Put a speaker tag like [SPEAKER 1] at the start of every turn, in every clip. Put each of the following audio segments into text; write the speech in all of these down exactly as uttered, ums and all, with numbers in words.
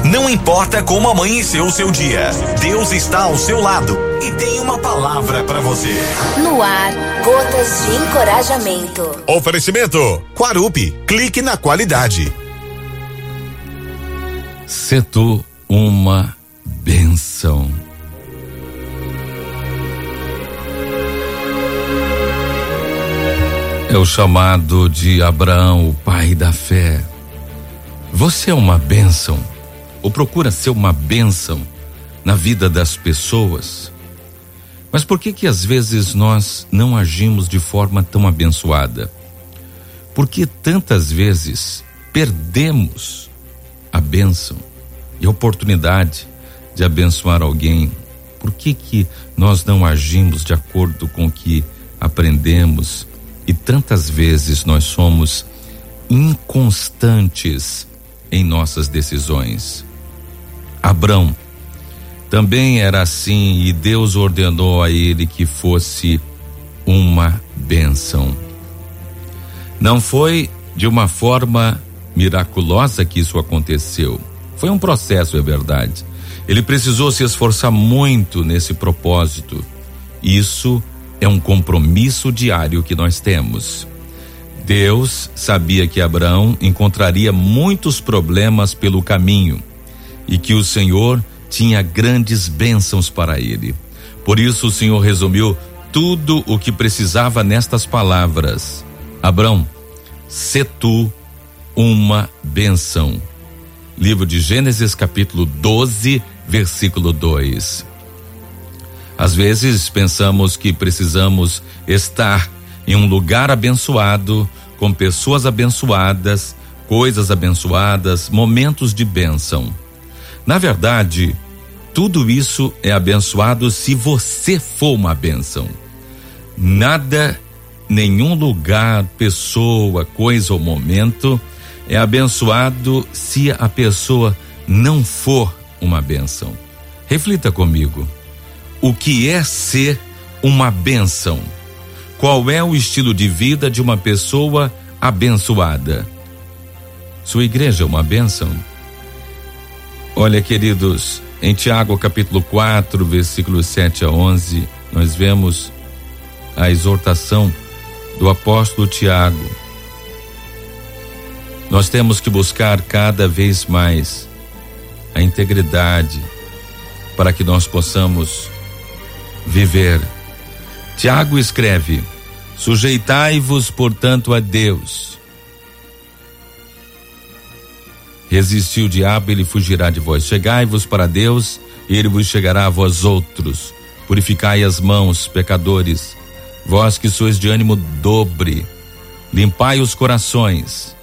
[SPEAKER 1] Não importa como amanheceu o seu dia, Deus está ao seu lado e tem uma palavra para você.
[SPEAKER 2] No ar, gotas de encorajamento.
[SPEAKER 1] Oferecimento Quarupi, clique na qualidade.
[SPEAKER 3] Se tu uma bênção. É o chamado de Abraão, o pai da fé. Você é uma bênção, ou procura ser uma bênção na vida das pessoas. Mas por que que às vezes nós não agimos de forma tão abençoada? Porque tantas vezes perdemos a bênção e a oportunidade de abençoar alguém. Por que que nós não agimos de acordo com o que aprendemos? E tantas vezes nós somos inconstantes em nossas decisões. Abrão também era assim, e Deus ordenou a ele que fosse uma bênção. Não foi de uma forma miraculosa que isso aconteceu. Foi um processo, é verdade. Ele precisou se esforçar muito nesse propósito. Isso é um compromisso diário que nós temos. Deus sabia que Abraão encontraria muitos problemas pelo caminho e que o Senhor tinha grandes bênçãos para ele. Por isso o Senhor resumiu tudo o que precisava nestas palavras: Abrão, sê tu uma bênção. Livro de Gênesis, capítulo doze, versículo dois. Às vezes pensamos que precisamos estar em um lugar abençoado, com pessoas abençoadas, coisas abençoadas, momentos de bênção. Na verdade, tudo isso é abençoado se você for uma bênção. Nada, nenhum lugar, pessoa, coisa ou momento é abençoado se a pessoa não for uma bênção. Reflita comigo. O que é ser uma bênção? Qual é o estilo de vida de uma pessoa abençoada? Sua igreja é uma bênção? Olha, queridos, em Tiago capítulo quatro, versículos sete a onze, nós vemos a exortação do apóstolo Tiago. Nós temos que buscar cada vez mais a integridade para que nós possamos viver. Tiago escreve: sujeitai-vos, portanto, a Deus. Resisti o diabo, ele fugirá de vós. Chegai-vos para Deus, e ele vos chegará a vós outros. Purificai as mãos, pecadores, vós que sois de ânimo dobre, limpai os corações.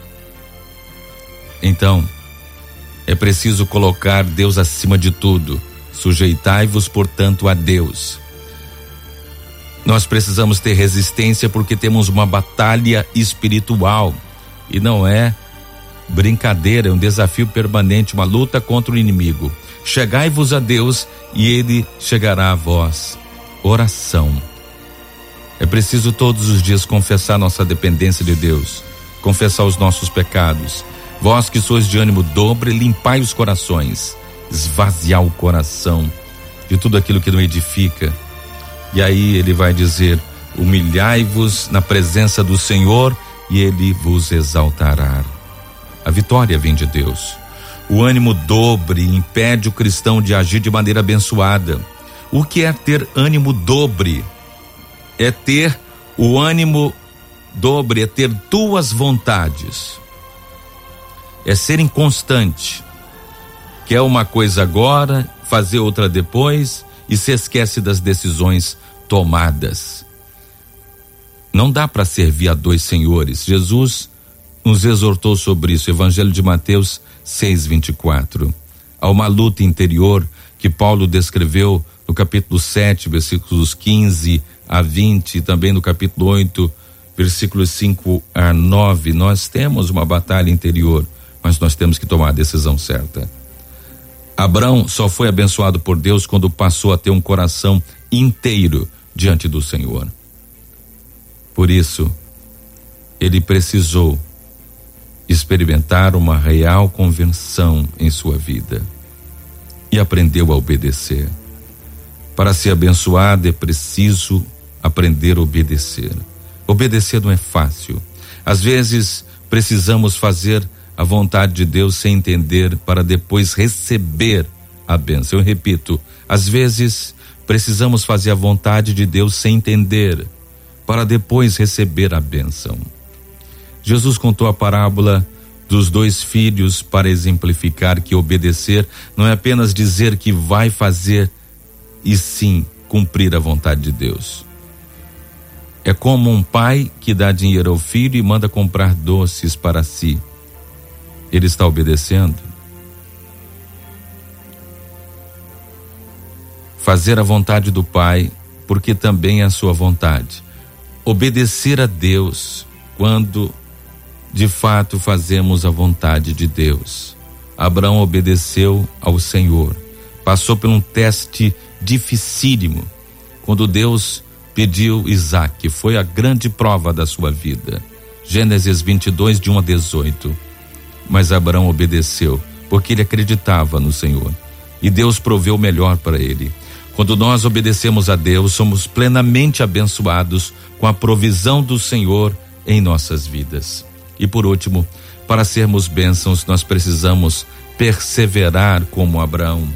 [SPEAKER 3] Então, é preciso colocar Deus acima de tudo. Sujeitai-vos, portanto, a Deus. Nós precisamos ter resistência porque temos uma batalha espiritual e não é brincadeira, é um desafio permanente, uma luta contra o inimigo. Chegai-vos a Deus e ele chegará a vós. Oração. É preciso todos os dias confessar nossa dependência de Deus, confessar os nossos pecados. Vós que sois de ânimo dobre, limpai os corações, esvaziar o coração de tudo aquilo que não edifica. E aí ele vai dizer: humilhai-vos na presença do Senhor e ele vos exaltará. A vitória vem de Deus. O ânimo dobre impede o cristão de agir de maneira abençoada. O que é ter ânimo dobre? É ter o ânimo dobre, é ter duas vontades. É ser inconstante. Quer uma coisa agora, fazer outra depois e se esquece das decisões tomadas. Não dá para servir a dois senhores. Jesus nos exortou sobre isso. Evangelho de Mateus seis, vinte e quatro. Há uma luta interior que Paulo descreveu no capítulo sete, versículos quinze a vinte, e também no capítulo oito, versículos cinco a nove. Nós temos uma batalha interior, mas nós temos que tomar a decisão certa. Abrão só foi abençoado por Deus quando passou a ter um coração inteiro diante do Senhor. Por isso, ele precisou experimentar uma real conversão em sua vida e aprendeu a obedecer. Para ser abençoado é preciso aprender a obedecer. Obedecer não é fácil. Às vezes precisamos fazer a vontade de Deus sem entender para depois receber a bênção. Eu repito, às vezes precisamos fazer a vontade de Deus sem entender para depois receber a bênção. Jesus contou a parábola dos dois filhos para exemplificar que obedecer não é apenas dizer que vai fazer, e sim cumprir a vontade de Deus. É como um pai que dá dinheiro ao filho e manda comprar doces para si. Ele está obedecendo? Fazer a vontade do Pai, porque também é a sua vontade. Obedecer a Deus quando de fato fazemos a vontade de Deus. Abraão obedeceu ao Senhor, passou por um teste dificílimo, quando Deus pediu Isaque, foi a grande prova da sua vida. Gênesis vinte e dois, de um a dezoito. Mas Abraão obedeceu, porque ele acreditava no Senhor, e Deus proveu o melhor para ele. Quando nós obedecemos a Deus, somos plenamente abençoados com a provisão do Senhor em nossas vidas. E por último, para sermos bênçãos, nós precisamos perseverar como Abraão.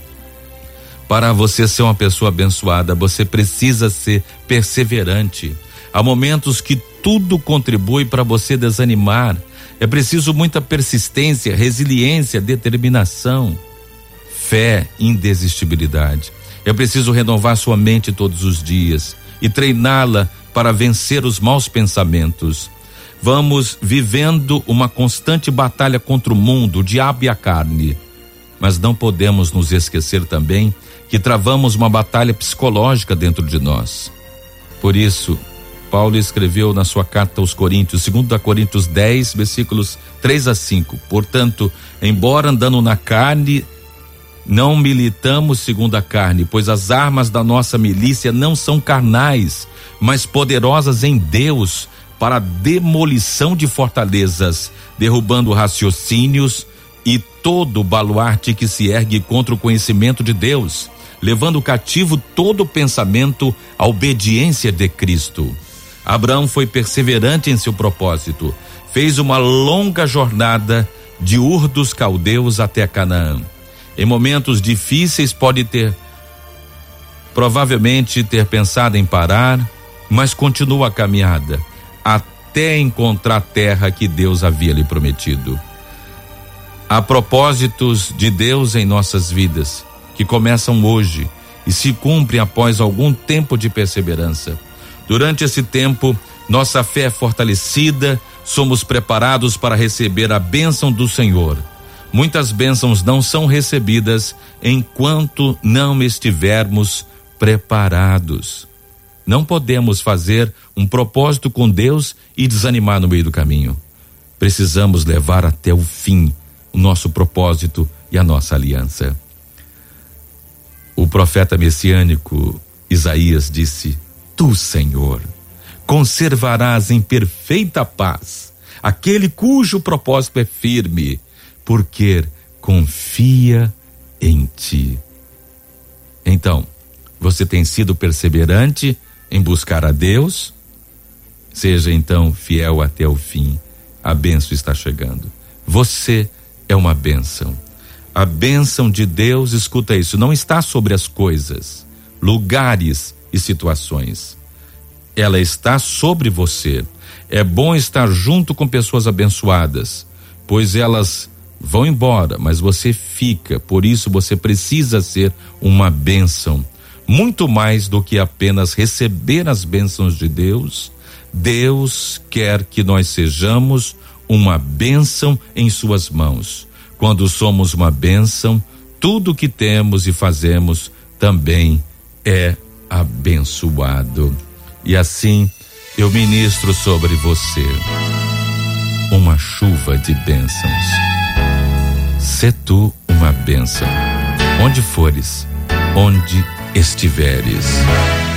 [SPEAKER 3] Para você ser uma pessoa abençoada, você precisa ser perseverante. Há momentos que tudo contribui para você desanimar. É preciso muita persistência, resiliência, determinação, fé, indesistibilidade. É preciso renovar sua mente todos os dias e treiná-la para vencer os maus pensamentos. Vamos vivendo uma constante batalha contra o mundo, o diabo e a carne. Mas não podemos nos esquecer também que travamos uma batalha psicológica dentro de nós. Por isso, Paulo escreveu na sua carta aos Coríntios, segundo Coríntios dez, versículos três a cinco. Portanto, embora andando na carne, não militamos segundo a carne, pois as armas da nossa milícia não são carnais, mas poderosas em Deus para a demolição de fortalezas, derrubando raciocínios e todo baluarte que se ergue contra o conhecimento de Deus, levando cativo todo pensamento à obediência de Cristo. Abraão foi perseverante em seu propósito, fez uma longa jornada de Ur dos Caldeus até Canaã. Em momentos difíceis pode ter, provavelmente ter pensado em parar, mas continua a caminhada, até encontrar a terra que Deus havia lhe prometido. Há propósitos de Deus em nossas vidas, que começam hoje e se cumprem após algum tempo de perseverança. Durante esse tempo, nossa fé é fortalecida, somos preparados para receber a bênção do Senhor. Muitas bênçãos não são recebidas enquanto não estivermos preparados. Não podemos fazer um propósito com Deus e desanimar no meio do caminho. Precisamos levar até o fim o nosso propósito e a nossa aliança. O profeta messiânico Isaías disse: Tu, Senhor, conservarás em perfeita paz aquele cujo propósito é firme, porque confia em ti. Então, você tem sido perseverante em buscar a Deus? Seja então fiel até o fim. A bênção está chegando. Você é uma bênção. A bênção de Deus, escuta isso, não está sobre as coisas, lugares e situações. Ela está sobre você. É bom estar junto com pessoas abençoadas, pois elas vão embora, mas você fica. Por isso você precisa ser uma bênção. Muito mais do que apenas receber as bênçãos de Deus, Deus quer que nós sejamos uma bênção em suas mãos. Quando somos uma bênção, tudo que temos e fazemos também é abençoado. E assim eu ministro sobre você uma chuva de bênçãos. Sê tu uma bênção, onde fores, onde estiveres.